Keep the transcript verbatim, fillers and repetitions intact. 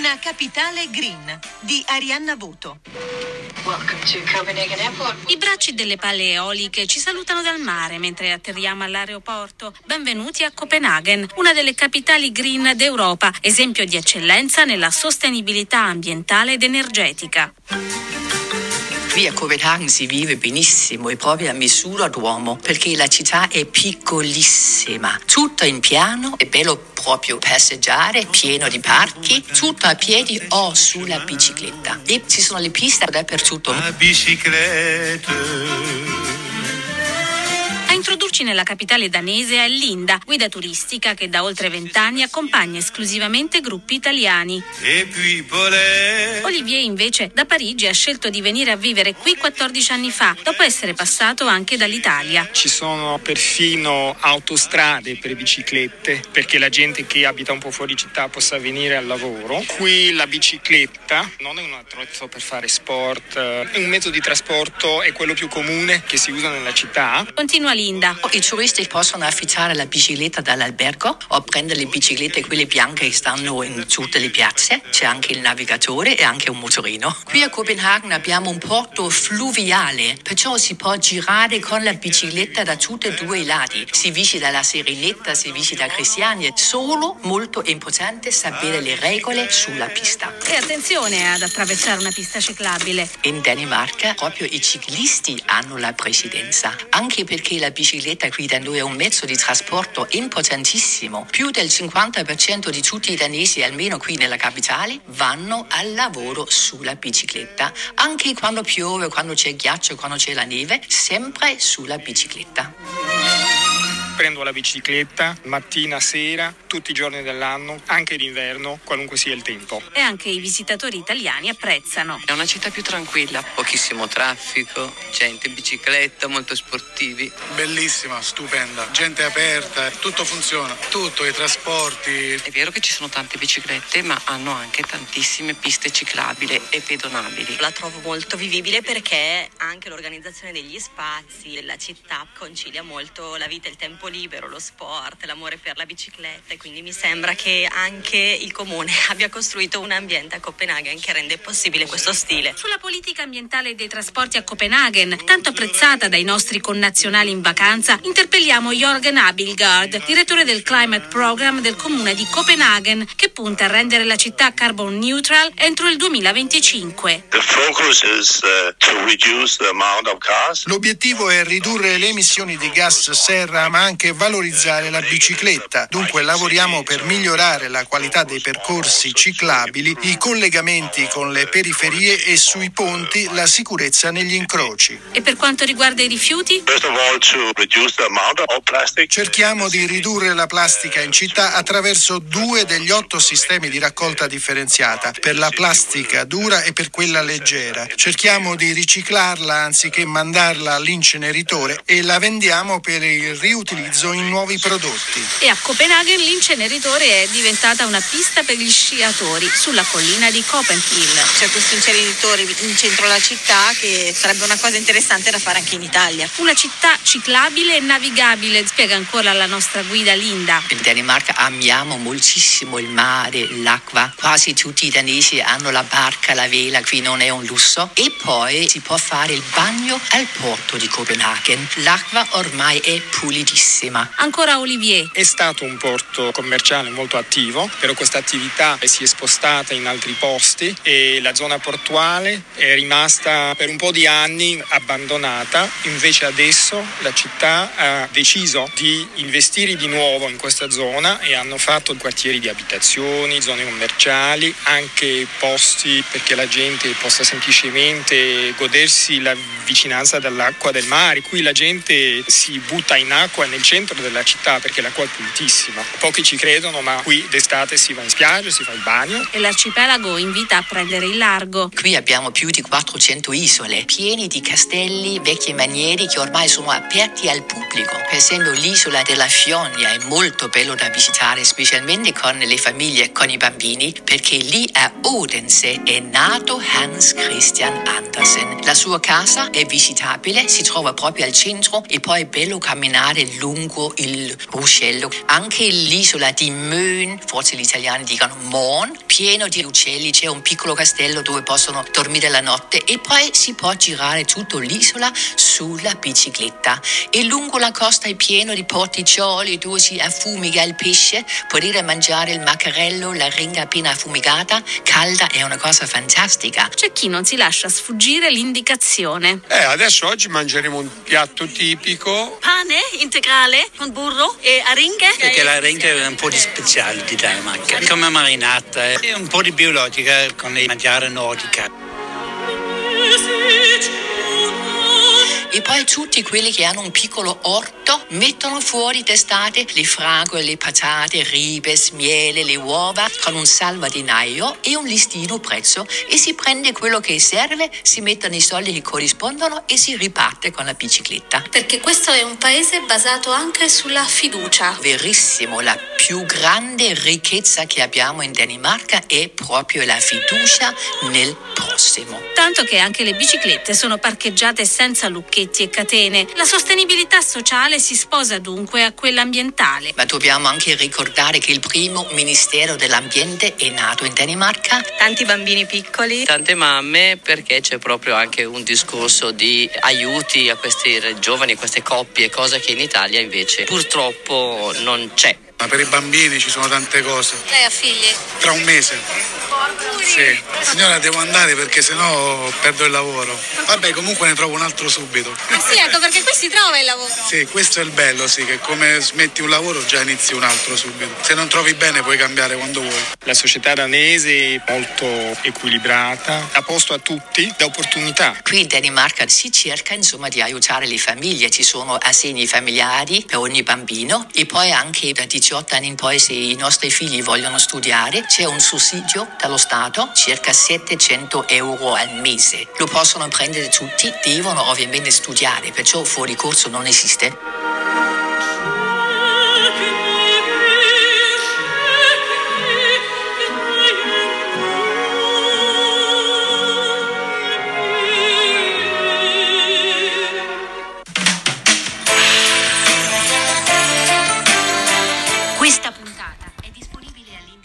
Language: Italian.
Una capitale green di Arianna Boto. I bracci delle pale eoliche ci salutano dal mare mentre atterriamo all'aeroporto. Benvenuti a Copenaghen, una delle capitali green d'Europa, esempio di eccellenza nella sostenibilità ambientale ed energetica. Qui a Copenaghen si vive benissimo e proprio a misura d'uomo, perché la città è piccolissima, tutto in piano, è bello proprio passeggiare, pieno di parchi, tutto a piedi o sulla bicicletta. E ci sono le piste dappertutto. La bicicletta. A introdurci nella capitale danese è Linda, guida turistica che da oltre vent'anni accompagna esclusivamente gruppi italiani. E puis Paulette. Olivier invece da Parigi ha scelto di venire a vivere qui quattordici anni fa, dopo essere passato anche dall'Italia. Ci sono perfino autostrade per biciclette, perché la gente che abita un po' fuori città possa venire al lavoro. Qui la bicicletta non è un attrezzo per fare sport, è un mezzo di trasporto, è quello più comune che si usa nella città. Continua Linda. I turisti possono affittare la bicicletta dall'albergo o prendere le biciclette, quelle bianche che stanno in tutte le piazze. C'è anche il navigatore e anche un motorino. Qui a Copenaghen abbiamo un porto fluviale, perciò si può girare con la bicicletta da tutti e due i lati. Si visita la Seriletta, si visita Cristiania. Solo molto importante sapere le regole sulla pista. E attenzione ad attraversare una pista ciclabile. In Danimarca proprio i ciclisti hanno la presidenza, anche perché la bicicletta qui da noi è un mezzo di trasporto importantissimo. Più del cinquanta per cento di tutti i danesi, almeno qui nella capitale, vanno al lavoro sulla bicicletta. Anche quando piove, quando c'è ghiaccio, quando c'è la neve, sempre sulla bicicletta. Prendo la bicicletta mattina, sera, tutti i giorni dell'anno, anche d'inverno, qualunque sia il tempo. E anche i visitatori italiani apprezzano. È una città più tranquilla, pochissimo traffico, gente in bicicletta, molto sportivi. Bellissima, stupenda, gente aperta, tutto funziona, tutto, i trasporti. È vero che ci sono tante biciclette, ma hanno anche tantissime piste ciclabili e pedonabili. La trovo molto vivibile perché anche l'organizzazione degli spazi della città concilia molto la vita e il tempo libero, lo sport, l'amore per la bicicletta, e quindi mi sembra che anche il comune abbia costruito un ambiente a Copenaghen che rende possibile questo stile. Sulla politica ambientale dei trasporti a Copenaghen, tanto apprezzata dai nostri connazionali in vacanza, interpelliamo Jørgen Abildgaard, direttore del Climate Program del comune di Copenaghen, che punta a rendere la città carbon neutral entro il duemilaventicinque. The focus is uh, to reduce the amount of cars. L'obiettivo è ridurre le emissioni di gas serra, ma anche valorizzare la bicicletta. Dunque lavoriamo per migliorare la qualità dei percorsi ciclabili, i collegamenti con le periferie e sui ponti, la sicurezza negli incroci. E per quanto riguarda i rifiuti? First of all, to reduce the amount of plastic. Cerchiamo di ridurre la plastica in città attraverso due degli otto sistemi di raccolta differenziata, per la plastica dura e per quella leggera. Cerchiamo di riciclarla anziché mandarla all'inceneritore e la vendiamo per il riutilizzo in nuovi prodotti. E a Copenaghen l'inceneritore è diventata una pista per gli sciatori sulla collina di Copenhill. C'è questo inceneritore in centro alla città che sarebbe una cosa interessante da fare anche in Italia. Una città ciclabile e navigabile, spiega ancora la nostra guida Linda. In Danimarca amiamo moltissimo il mare, l'acqua. Quasi tutti i danesi hanno la barca, la vela, qui non è un lusso. E poi si può fare il bagno al porto di Copenaghen. L'acqua ormai è pulitissima. Ancora Olivier. È stato un porto commerciale molto attivo, però questa attività si è spostata in altri posti e la zona portuale è rimasta per un po' di anni abbandonata. Invece adesso la città ha deciso di investire di nuovo in questa zona e hanno fatto quartieri di abitazioni, zone commerciali, anche posti perché la gente possa semplicemente godersi la vicinanza dell'acqua del mare. Qui la gente si butta in acqua nel centro della città perché l'acqua è pulitissima. Pochi ci credono, ma qui d'estate si va in spiaggia, si fa il bagno. E l'arcipelago invita a prendere il largo. Qui abbiamo più di quattrocento isole, pieni di castelli, vecchie maniere che ormai sono aperti al pubblico. Per esempio l'isola della Fionia è molto bello da visitare, specialmente con le famiglie e con i bambini, perché lì è Odense è nato Hans Christian Andersen. La sua casa è visitabile, si trova proprio al centro e poi è bello camminare lungo il ruscello. Anche l'isola di Mön, forse gli italiani dicono Mon, pieno di uccelli, c'è un piccolo castello dove possono dormire la notte e poi si può girare tutta l'isola sulla bicicletta. E lungo la costa è pieno di porticcioli dove si affumica il pesce, potete mangiare il maccherello, la ringa appena affumicata, calda, è una cosa fantastica. C'è chi non si lascia sfuggire l'indicazione. Eh, adesso oggi mangeremo un piatto tipico. Pane integrale con burro e aringhe. Perché la aringhe è un po' di speciale di Danimarca, come marinata e un po' di biologica con il mangiare nordica. E poi tutti quelli che hanno un piccolo orto mettono fuori d'estate le fragole, le patate, ribes, miele, le uova con un salvadinaio e un listino prezzo e si prende quello che serve, si mettono i soldi che corrispondono e si riparte con la bicicletta. Perché questo è un paese basato anche sulla fiducia. Verissimo, la più grande ricchezza che abbiamo in Danimarca è proprio la fiducia nel prossimo. Tanto che anche le biciclette sono parcheggiate senza lucchetti e catene. La sostenibilità sociale si sposa dunque a quella ambientale. Ma dobbiamo anche ricordare che il primo Ministero dell'Ambiente è nato in Danimarca. Tanti bambini piccoli. Tante mamme, perché c'è proprio anche un discorso di aiuti a questi giovani, a queste coppie, cosa che in Italia invece purtroppo non c'è. Ma per i bambini ci sono tante cose. Lei ha figli? Tra un mese. Sì. Signora, devo andare perché sennò perdo il lavoro. Vabbè, comunque ne trovo un altro subito. Ah sì, ecco, perché qui si trova il lavoro. Sì, questo è il bello, sì, che come smetti un lavoro già inizi un altro subito. Se non trovi bene puoi cambiare quando vuoi. La società danese è molto equilibrata, ha posto a tutti le opportunità. Qui in Danimarca si cerca insomma di aiutare le famiglie, ci sono assegni familiari per ogni bambino e poi anche da diciotto anni in poi se i nostri figli vogliono studiare c'è un sussidio dallo Stato, circa settecento euro al mese. Lo possono prendere tutti, devono ovviamente studiare, perciò fuori corso non esiste.